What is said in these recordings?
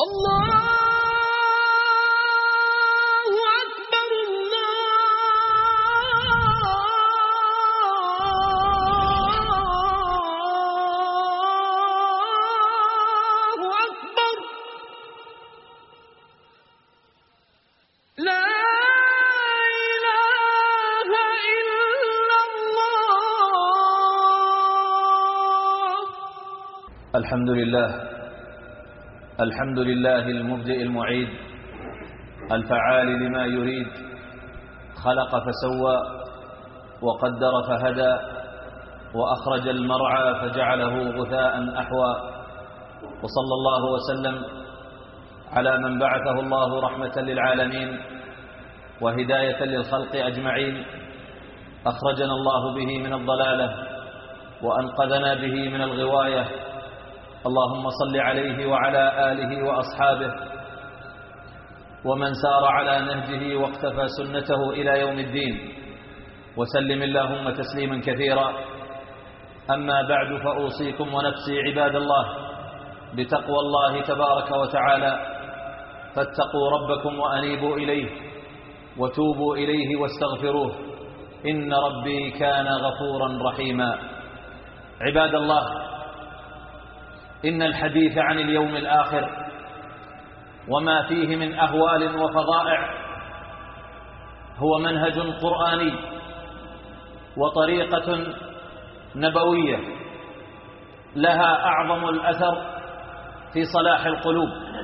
الحمد لله المبدئ المعيد الفعال لما يريد، خلق فسوى وقدر فهدى وأخرج المرعى فجعله غثاء أحوى، وصلى الله وسلم على من بعثه الله رحمة للعالمين وهداية للخلق أجمعين، أخرجنا الله به من الضلالة وأنقذنا به من الغواية. اللهم صل عليه وعلى آله وأصحابه ومن سار على نهجه واقتفى سنته إلى يوم الدين، وسلم اللهم تسليما كثيرا. أما بعد، فأوصيكم ونفسي عباد الله بتقوى الله تبارك وتعالى، فاتقوا ربكم وأنيبوا إليه وتوبوا إليه واستغفروه، إن ربي كان غفورا رحيما. عباد الله، إن الحديث عن اليوم الآخر وما فيه من أهوال وفظائع هو منهج قرآني وطريقة نبوية لها أعظم الأثر في صلاح القلوب،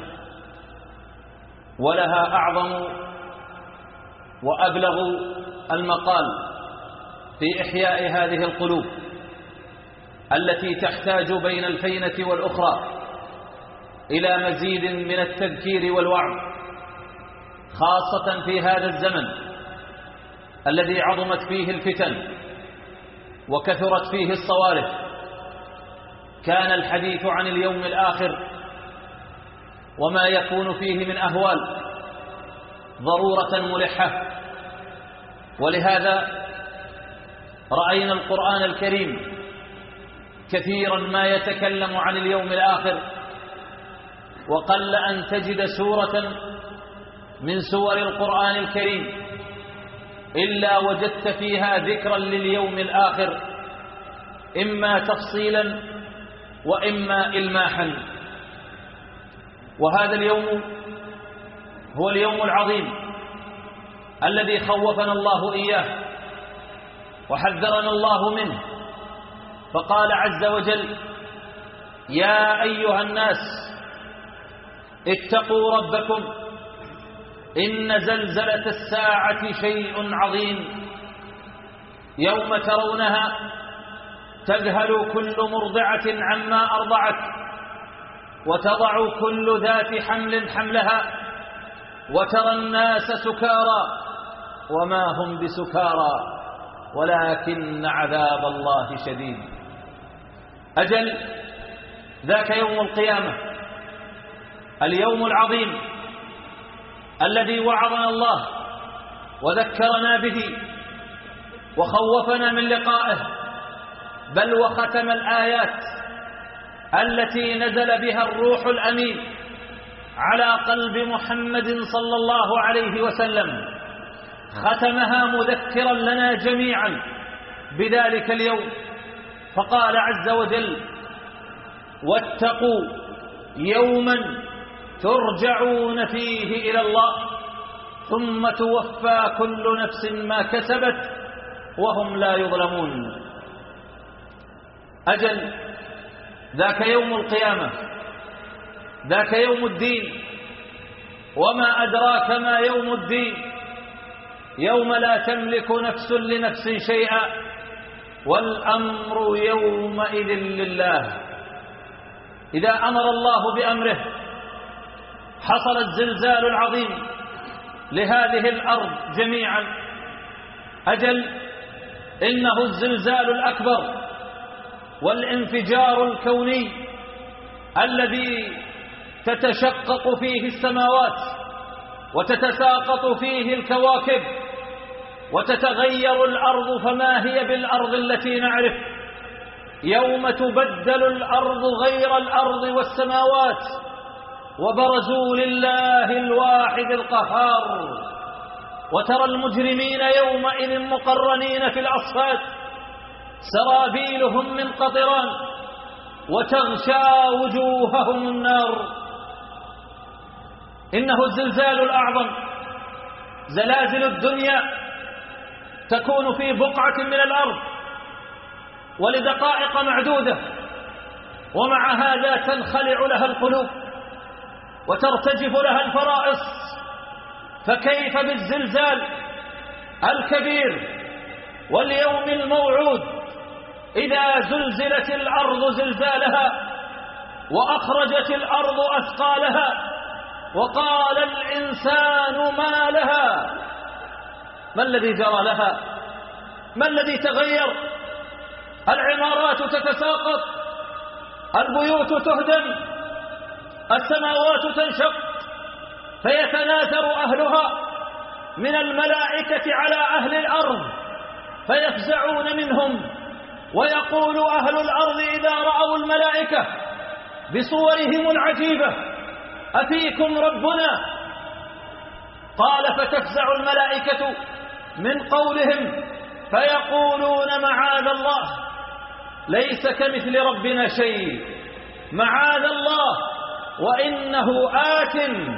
ولها أعظم وأبلغ المقال في إحياء هذه القلوب التي تحتاج بين الفينة والأخرى إلى مزيد من التذكير والوعظ، خاصة في هذا الزمن الذي عظمت فيه الفتن وكثرت فيه الصوارف. كان الحديث عن اليوم الآخر وما يكون فيه من أهوال ضرورة ملحة، ولهذا رأينا القرآن الكريم كثيرا ما يتكلم عن اليوم الآخر، وقل أن تجد سورة من سور القرآن الكريم إلا وجدت فيها ذكرا لليوم الآخر، إما تفصيلا وإما إلماحا. وهذا اليوم هو اليوم العظيم الذي خوفنا الله إياه وحذرنا الله منه، فقال عز وجل: يا أيها الناس اتقوا ربكم إن زلزلة الساعة شيء عظيم، يوم ترونها تذهل كل مرضعة عما أرضعت وتضع كل ذات حمل حملها وترى الناس سكارى وما هم بسكارى ولكن عذاب الله شديد. أجل، ذاك يوم القيامة، اليوم العظيم الذي وعظنا الله وذكرنا به وخوفنا من لقائه، بل وختم الآيات التي نزل بها الروح الأمين على قلب محمد صلى الله عليه وسلم، ختمها مذكرا لنا جميعا بذلك اليوم، فقال عز وجل: واتقوا يوما ترجعون فيه إلى الله ثم توفى كل نفس ما كسبت وهم لا يظلمون. أجل، ذاك يوم القيامة، ذاك يوم الدين، وما أدراك ما يوم الدين، يوم لا تملك نفس لنفس شيئا والأمر يومئذ لله. إذا أمر الله بأمره حصل الزلزال العظيم لهذه الأرض جميعا. أجل، إنه الزلزال الأكبر والانفجار الكوني الذي تتشقق فيه السماوات وتتساقط فيه الكواكب وتتغير الأرض، فما هي بالأرض التي نعرف، يوم تبدل الأرض غير الأرض والسماوات وبرزوا لله الواحد القهار، وترى المجرمين يومئذ مقرنين في الأصفاد سرابيلهم من قطران وتغشى وجوههم النار. إنه الزلزال الأعظم، زلازل الدنيا تكون في بقعة من الأرض ولدقائق معدودة، ومع هذا تنخلع لها القلوب وترتجف لها الفرائص، فكيف بالزلزال الكبير واليوم الموعود إذا زلزلت الأرض زلزالها وأخرجت الأرض أثقالها وقال الإنسان ما لها. ما الذي جرى لها؟ ما الذي تغير؟ العمارات تتساقط، البيوت تهدم، السماوات تنشق، فيتناثر أهلها من الملائكة على أهل الأرض فيفزعون منهم، ويقول أهل الأرض إذا رأوا الملائكة بصورهم العجيبة: أفيكم ربنا؟ قال: فتفزع الملائكة من قولهم فيقولون معاذ الله، ليس كمثل ربنا شيء، معاذ الله وإنه آت.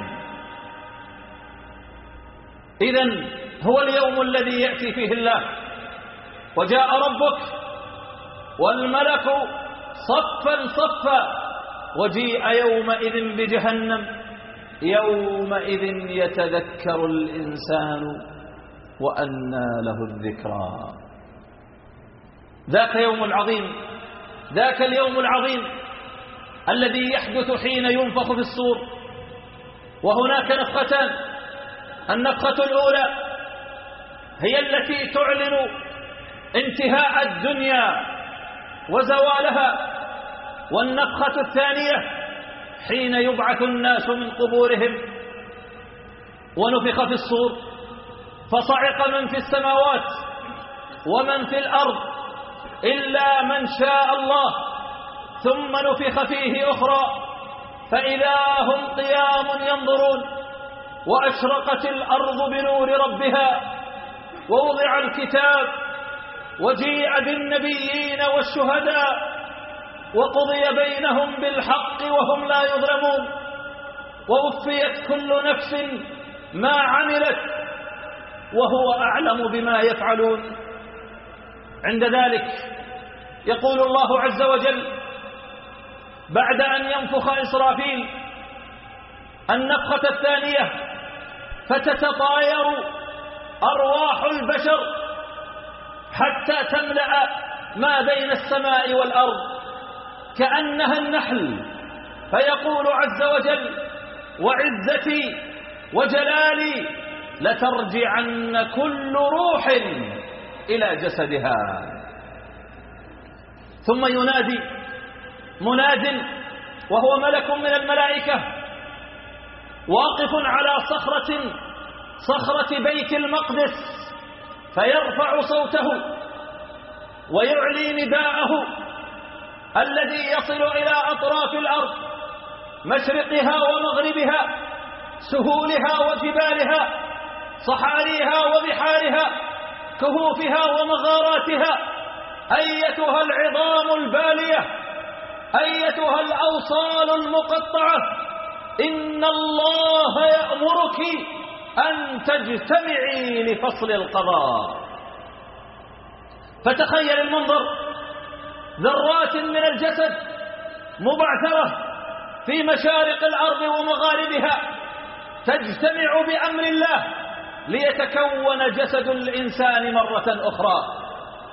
إذن هو اليوم الذي يأتي فيه الله وجاء ربك والملك صفا صفا، وجيء يومئذ بجهنم، يومئذ يتذكر الإنسان وأنى له الذكرى. ذاك يوم العظيم، ذاك اليوم العظيم الذي يحدث حين ينفخ في الصور. وهناك نفختان: النفخة الأولى هي التي تعلن انتهاء الدنيا وزوالها، والنفخة الثانية حين يبعث الناس من قبورهم. ونفخ في الصور فصعق من في السماوات ومن في الأرض إلا من شاء الله، ثم نفخ فيه أخرى فإذا هم قيام ينظرون، وأشرقت الأرض بنور ربها، ووضع الكتاب، وجيء بالنبيين والشهداء، وقضي بينهم بالحق وهم لا يظلمون، ووفيت كل نفس ما عملت وهو أعلم بما يفعلون. عند ذلك يقول الله عز وجل بعد أن ينفخ إسرافيل النفخة الثانية: فتتطاير أرواح البشر حتى تملأ ما بين السماء والأرض كأنها النحل، فيقول عز وجل: وعزتي وجلالي لترجعن كل روح إلى جسدها. ثم ينادي مناد وهو ملك من الملائكة واقف على صخرة بيت المقدس، فيرفع صوته ويعلي نداءه الذي يصل إلى أطراف الأرض، مشرقها ومغربها، سهولها وجبالها، صحاريها وبحارها، كهوفها ومغاراتها: أيتها العظام البالية، أيتها الأوصال المقطعة، إن الله يأمرك أن تجتمعي لفصل القضاء. فتخيل المنظر: ذرات من الجسد مبعثرة في مشارق الأرض ومغاربها تجتمع بأمر الله ليتكون جسد الإنسان مرة أخرى.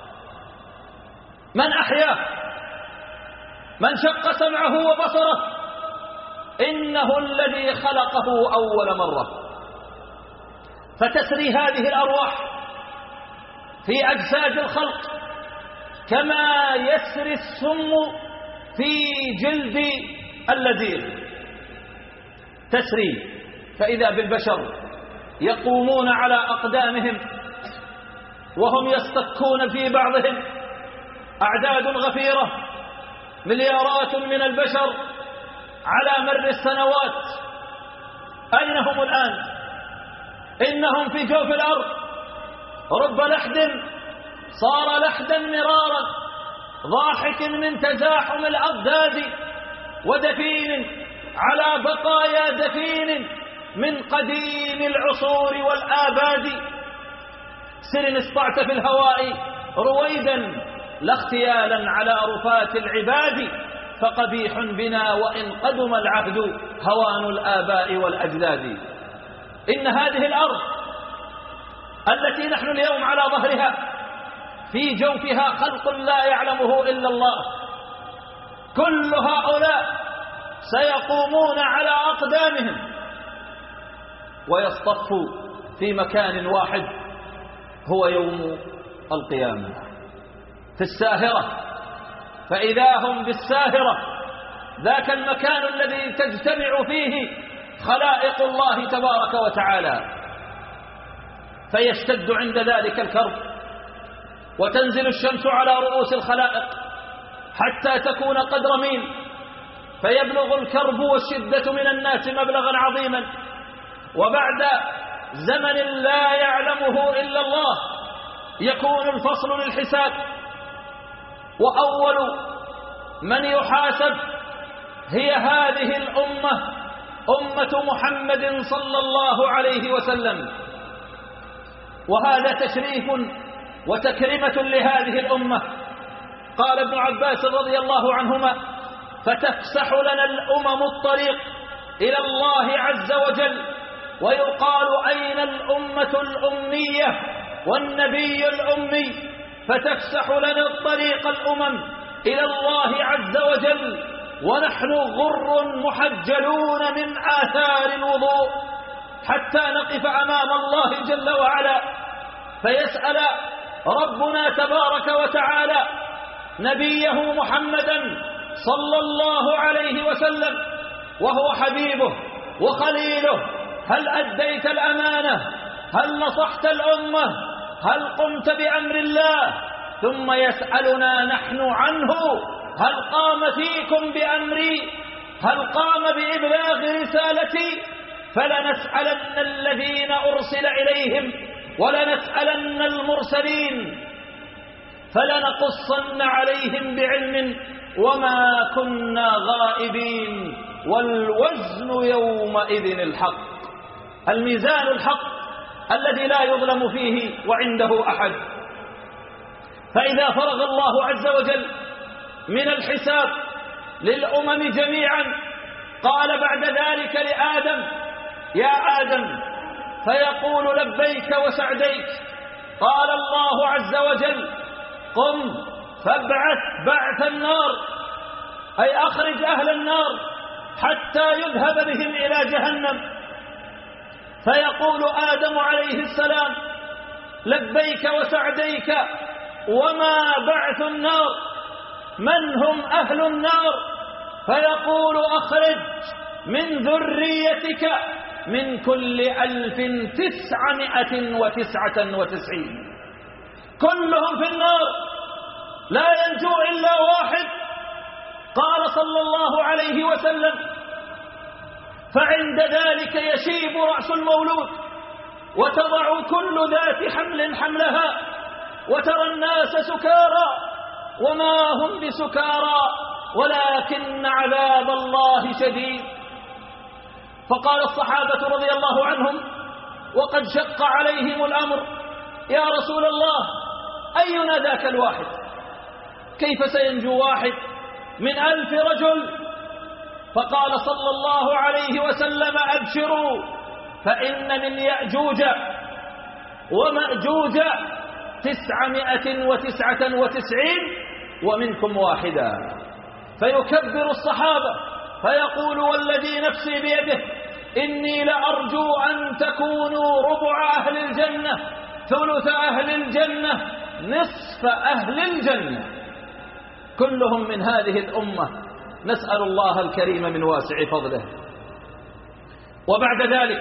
من أحياه؟ من شق سمعه وبصره؟ إنه الذي خلقه أول مرة. فتسري هذه الأرواح في أجساد الخلق كما يسري السم في جلد اللذيذ، تسري، فإذا بالبشر يقومون على أقدامهم وهم يصطكون في بعضهم، أعداد غفيرة، مليارات من البشر على مر السنوات. أين هم الآن؟ إنهم في جوف الأرض. رب لحد صار لحدا مرارا، ضاحك من تزاحم الأضداد، ودفين على بقايا دفين من قديم العصور والآباد. سر اصطعت في الهواء رويدا، لا اختيالا على رفات العباد، فقبيح بنا وإن قدم العهد هوان الآباء والأجداد. إن هذه الأرض التي نحن اليوم على ظهرها في جوفها خلق لا يعلمه إلا الله، كل هؤلاء سيقومون على أقدامهم ويصطفوا في مكان واحد، هو يوم القيامة في الساهرة. فإذا هم بالساهرة، ذاك المكان الذي تجتمع فيه خلائق الله تبارك وتعالى، فيشتد عند ذلك الكرب، وتنزل الشمس على رؤوس الخلائق حتى تكون قدر ميل، فيبلغ الكرب والشدة من الناس مبلغا عظيما، وبعد زمن لا يعلمه إلا الله يكون الفصل للحساب. وأول من يحاسب هي هذه الأمة، أمة محمد صلى الله عليه وسلم. وهذا تشريف وتكرمة لهذه الأمة. قال ابن عباس رضي الله عنهما: فتفسح لنا الأمم الطريق إلى الله عز وجل، ويقال أين الأمة الأمية والنبي الأمي، فتفسح لنا الطريق الأمم إلى الله عز وجل ونحن غر محجلون من آثار الوضوء، حتى نقف أمام الله جل وعلا فيسأل ربنا تبارك وتعالى نبيه محمدا صلى الله عليه وسلم وهو حبيبه وخليله: هل أديت الأمانة؟ هل نصحت الأمة؟ هل قمت بأمر الله؟ ثم يسألنا نحن عنه: هل قام فيكم بأمري؟ هل قام بإبلاغ رسالتي؟ فلنسألن الذين أرسل إليهم ولنسألن المرسلين، فلنقصن عليهم بعلم وما كنا غائبين، والوزن يومئذ الحق. الميزان الحق الذي لا يظلم فيه وعنده أحد. فإذا فرغ الله عز وجل من الحساب للأمم جميعا، قال بعد ذلك لآدم: يا آدم، فيقول: لبيك وسعديك. قال الله عز وجل: قم فابعث بعث النار، أي أخرج أهل النار حتى يذهب بهم إلى جهنم. فيقول آدم عليه السلام: لبيك وسعديك، وما بعث النار؟ من هم أهل النار؟ فيقول: أخرج من ذريتك من كل 1999 كلهم في النار، لا ينجو إلا واحد. قال صلى الله عليه وسلم: فعند ذلك يشيب رأس المولود، وتضع كل ذات حمل حملها، وترى الناس سكارى وما هم بسكارى ولكن عذاب الله شديد. فقال الصحابة رضي الله عنهم وقد شق عليهم الأمر: يا رسول الله، أينا ذاك الواحد؟ كيف سينجو واحد من 1000 رجل؟ فقال صلى الله عليه وسلم: أبشروا، فإن من يأجوج ومأجوج 999 ومنكم واحدا. فيكبر الصحابة فيقول: والذي نفسي بيده إني لأرجو أن تكونوا ربع أهل الجنة، ثلث أهل الجنة، نصف أهل الجنة، كلهم من هذه الأمة. نسأل الله الكريم من واسع فضله. وبعد ذلك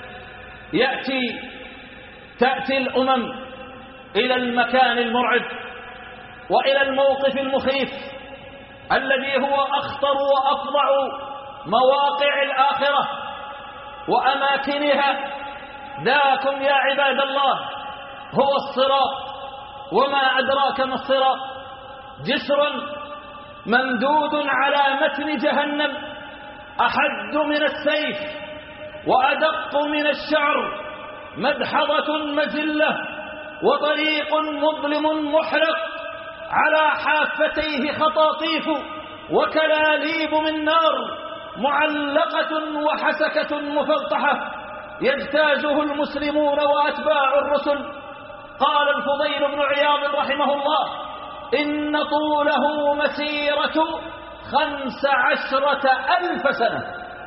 تأتي الأمم إلى المكان المرعب وإلى الموقف المخيف الذي هو أخطر وأفظع مواقع الآخرة وأماكنها. ذاكم يا عباد الله هو الصراط. وما أدراك ما الصراط؟ جسر ممدود على متن جهنم، أحد من السيف وأدق من الشعر، مدحضة مزلة وطريق مظلم محرق، على حافتيه خطاطيف وكلاليب من نار معلقة وحسكة مفلطحة يجتازه المسلمون وأتباع الرسل. قال الفضيل بن عياض رحمه الله: إن طوله مسيرة 15,000 سنة.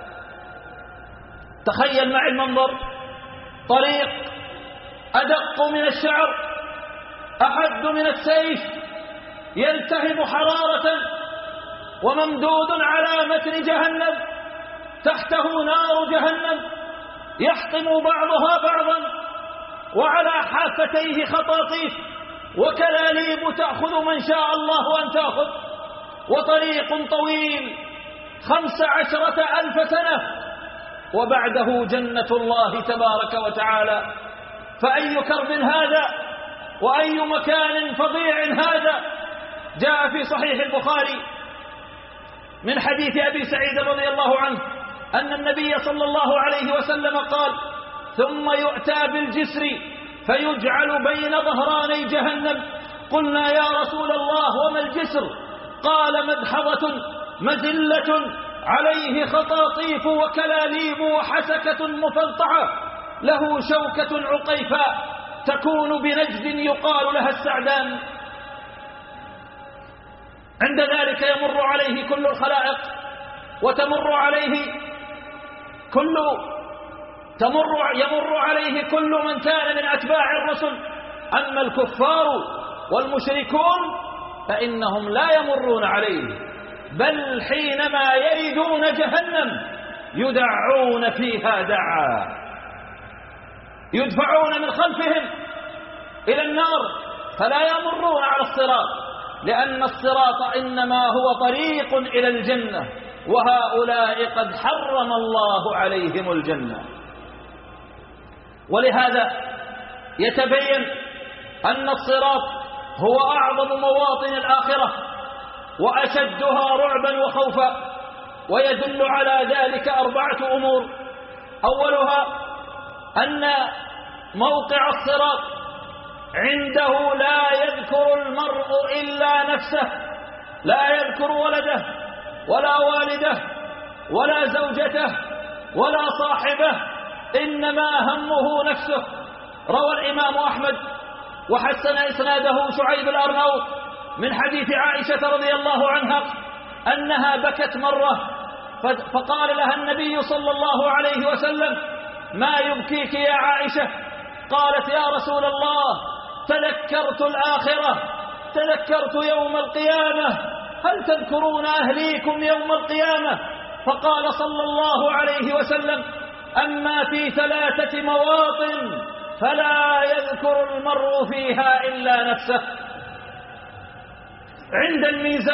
تخيل معي المنظر: طريق أدق من الشعر، أحد من السيف، يلتهب حرارة، وممدود على متن جهنم، تحته نار جهنم يحطم بعضها بعضا، وعلى حافتيه خطاطيف وكلاليب تأخذ من شاء الله أن تأخذ، وطريق طويل 15,000 سنة، وبعده جنة الله تبارك وتعالى. فأي كرب هذا وأي مكان فظيع هذا. جاء في صحيح البخاري من حديث أبي سعيد رضي الله عنه أن النبي صلى الله عليه وسلم قال: ثم يؤتى بالجسر فيجعل بين ظهراني جهنم. قلنا يا رسول الله وما الجسر؟ قال: مدحضة مزلة عليه خطاطيف وكلاليب وحسكة مفلطحة، له شوكة عقيفاء تكون بنجد يقال لها السعدان. عند ذلك يمر عليه كل الخلائق، وتمر عليه يمر عليه كل من كان من أتباع الرسل. أما الكفار والمشركون فإنهم لا يمرون عليه، بل حينما يردون جهنم يدعون فيها دعا، يدفعون من خلفهم إلى النار، فلا يمرون على الصراط، لأن الصراط إنما هو طريق إلى الجنة، وهؤلاء قد حرم الله عليهم الجنة. ولهذا يتبين أن الصراط هو أعظم مواطن الآخرة وأشدها رعبا وخوفا، ويدل على ذلك 4 أمور. أولها أن موقع الصراط عنده لا يذكر المرء إلا نفسه، لا يذكر ولده ولا والده ولا زوجته ولا صاحبه، إنما همه نفسه. روى الإمام أحمد وحسن إسناده شعيب الأرناؤوط من حديث عائشة رضي الله عنها أنها بكت مرة، فقال لها النبي صلى الله عليه وسلم: ما يبكيك يا عائشة؟ قالت: يا رسول الله، تذكرت الآخرة، تذكرت يوم القيامة، هل تذكرون أهليكم يوم القيامة؟ فقال صلى الله عليه وسلم: أما في 3 مواطن فلا يذكر المرء فيها إلا نفسه. عند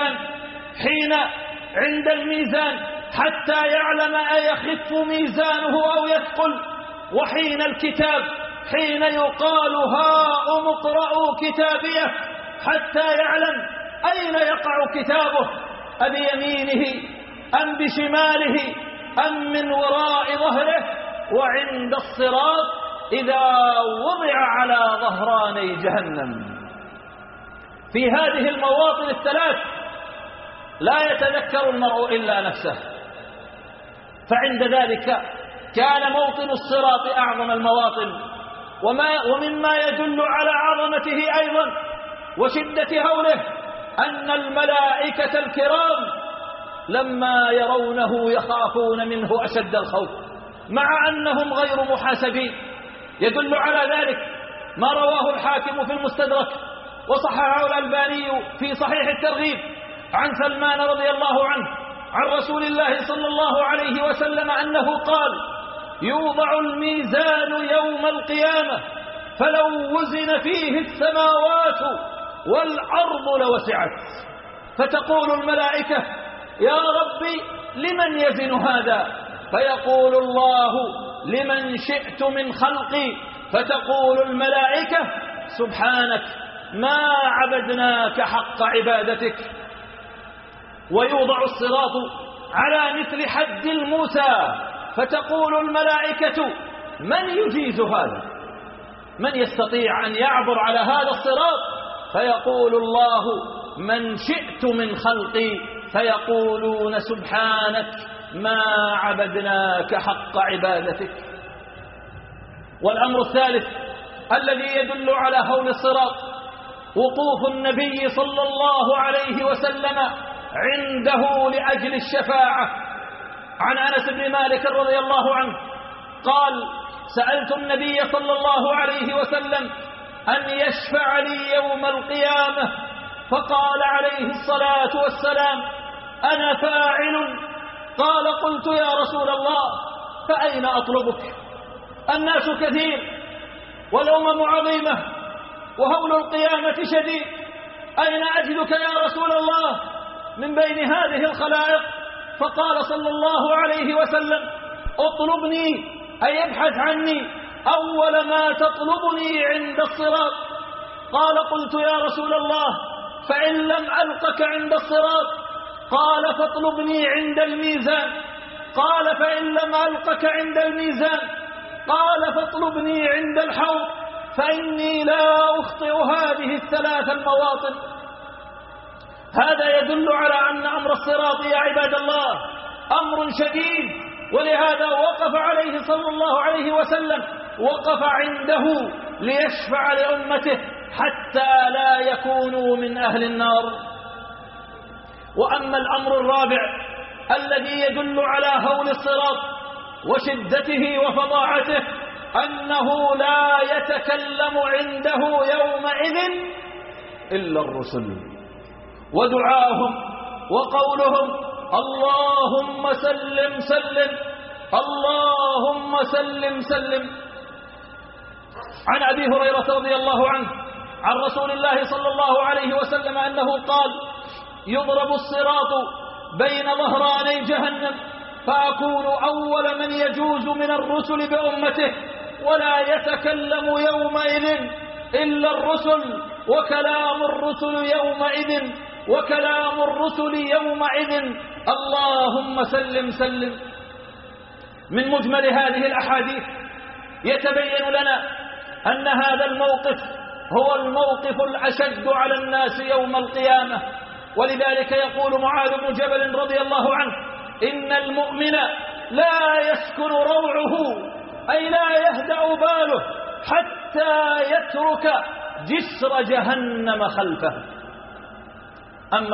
الميزان حتى يعلم أيخف ميزانه أو يثقل، وحين الكتاب حين يقال: هاؤم اقرءوا كتابيه، حتى يعلم أين يقع كتابه، أبيمينه أم بشماله أم من وراء ظهره. وعند الصراط إذا وضع على ظهراني جهنم. في هذه المواطن 3 لا يتذكر المرء إلا نفسه، فعند ذلك كان موطن الصراط أعظم المواطن. ومما يدل على عظمته أيضا وشدة هوله أن الملائكة الكرام لما يرونه يخافون منه أشد الخوف، مع أنهم غير محاسبين. يدل على ذلك ما رواه الحاكم في المستدرك وصححه الألباني في صحيح الترغيب عن سلمان رضي الله عنه عن رسول الله صلى الله عليه وسلم أنه قال: يوضع الميزان يوم القيامة فلو وزن فيه السماوات والأرض لوسعت، فتقول الملائكة: يا ربي لمن يزن هذا؟ فيقول الله لمن شئت من خلقي، فتقول الملائكة سبحانك ما عبدناك حق عبادتك. ويوضع الصراط على مثل حد الموسى، فتقول الملائكة من يجيز هذا؟ من يستطيع أن يعبر على هذا الصراط؟ فيقول الله من شئت من خلقي، فيقولون سبحانك ما عبدناك حق عبادتك. والأمر الثالث الذي يدل على هول الصراط وقوف النبي صلى الله عليه وسلم عنده لأجل الشفاعة. عن أنس بن مالك رضي الله عنه قال سألت النبي صلى الله عليه وسلم أن يشفع لي يوم القيامة، فقال عليه الصلاة والسلام أنا فاعل. قال قلت يا رسول الله فأين أطلبك؟ الناس كثير والأمم عظيمة وهول القيامة شديد، أين أجدك يا رسول الله من بين هذه الخلائق؟ فقال صلى الله عليه وسلم اطلبني أي ابحث عني أول ما تطلبني عند الصراط. قال قلت يا رسول الله فإن لم ألقك عند الصراط؟ قال فاطلبني عند الميزان. قال فإن لم ألقك عند الميزان؟ قال فاطلبني عند الحوض، فإني لا أخطئ هذه الثلاث المواطن. هذا يدل على أن أمر الصراط يا عباد الله أمر شديد، ولهذا وقف عليه صلى الله عليه وسلم، وقف عنده ليشفع لأمته حتى لا يكونوا من أهل النار. وأما الأمر الرابع الذي يدل على هول الصراط وشدته وفظاعته أنه لا يتكلم عنده يومئذ إلا الرسل، ودعاهم وقولهم اللهم سلم سلم اللهم سلم سلم. عن أبي هريرة رضي الله عنه عن رسول الله صلى الله عليه وسلم أنه قال يضرب الصراط بين ظهراني جهنم، فأكون أول من يجوز من الرسل بأمته، ولا يتكلم يومئذ إلا الرسل، وكلام الرسل يومئذ اللهم سلم سلم. من مجمل هذه الأحاديث يتبين لنا أن هذا الموقف هو الموقف الأشد على الناس يوم القيامة، ولذلك يقول معاذ بن جبل رضي الله عنه إن المؤمن لا يسكن روعه، أي لا يهدأ باله حتى يترك جسر جهنم خلفه. أما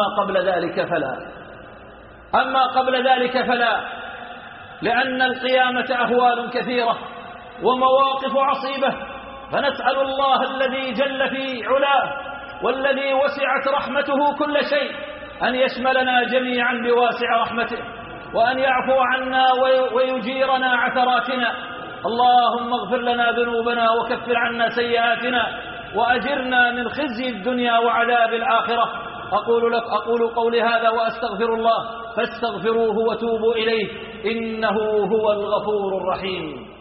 قبل ذلك فلا، لأن القيامة أهوال كثيرة ومواقف عصيبة، فنسأل الله الذي جل في علاه والذي وسعت رحمته كل شيء أن يشملنا جميعا بواسع رحمته، وأن يعفو عنا ويجيرنا عثراتنا. اللهم اغفر لنا ذنوبنا وكفر عنا سيئاتنا وأجرنا من خزي الدنيا وعذاب الآخرة. أقول قولي هذا وأستغفر الله، فاستغفروه وتوبوا إليه إنه هو الغفور الرحيم.